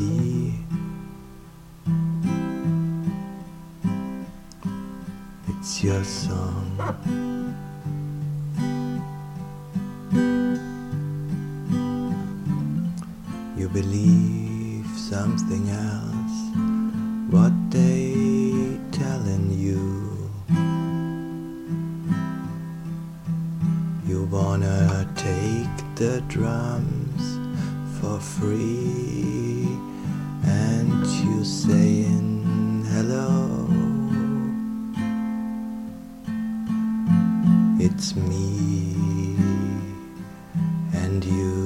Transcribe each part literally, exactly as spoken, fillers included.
melody. It's your song. You believe something else, what they telling you. You wanna take the drums for free, and you saying hello. It's me and you.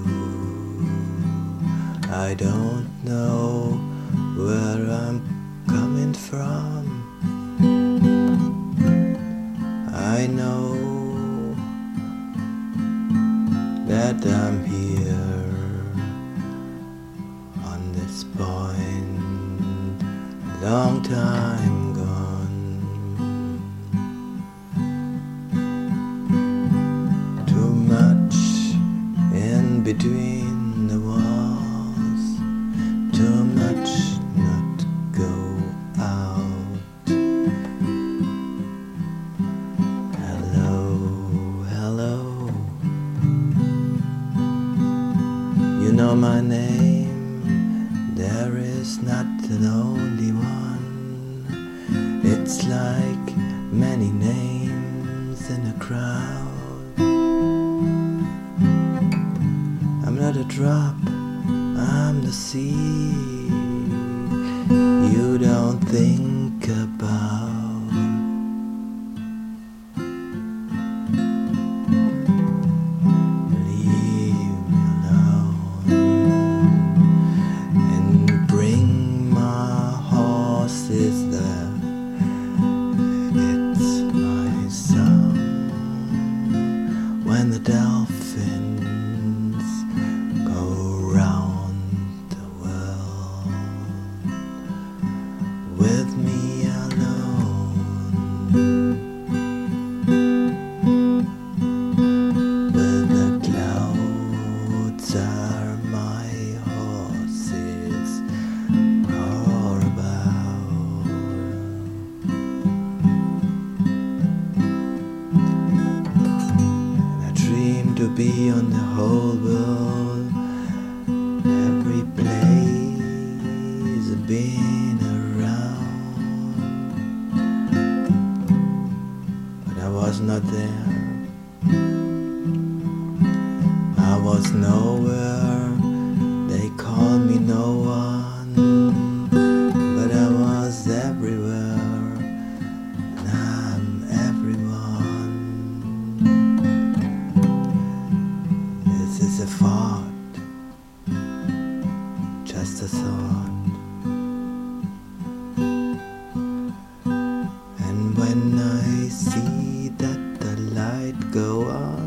I don't know where I'm coming from. I know that I'm here on this point, long time gone. Too much in between the walls, too much not go out. Hello, hello. You know my name, there is not an only one. It's like many names in a crowd. I'm not a drop, I'm the sea. You don't think about. Leave me alone and bring my horses there. It's my song when the dolphins go round the world with me alone, with the clouds are my horses all about. And I dream to be on the whole world, every place I've been around, but I was not there. I was nowhere, they call me no one, but I was everywhere, and I'm everyone. This is a thought, just a thought. And when I see that the light go on,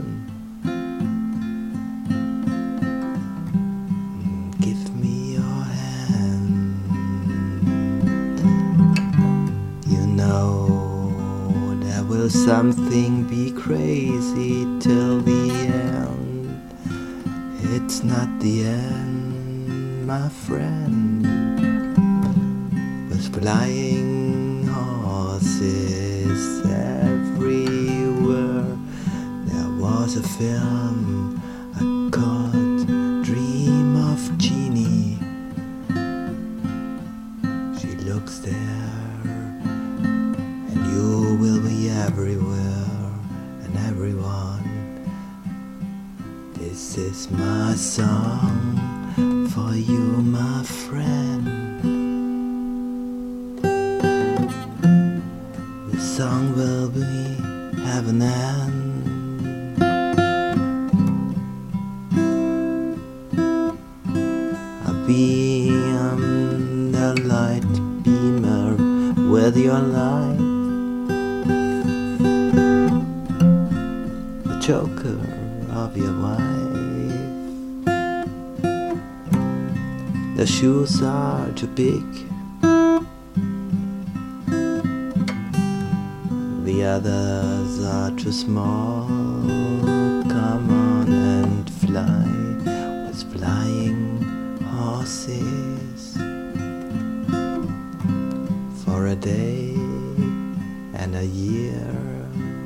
give me your hand. You know there will something be crazy till the end. It's not the end, my friend. With flying horses everywhere, there was a film I called Dream of Jeannie. She looks there, and you will be everywhere and everyone. This is my song for you, my friend. The song will be have an end. I'll be on the light beamer with your light, the joker of your wife. The shoes are too big, the others are too small. Come on and fly with flying horses. day and a year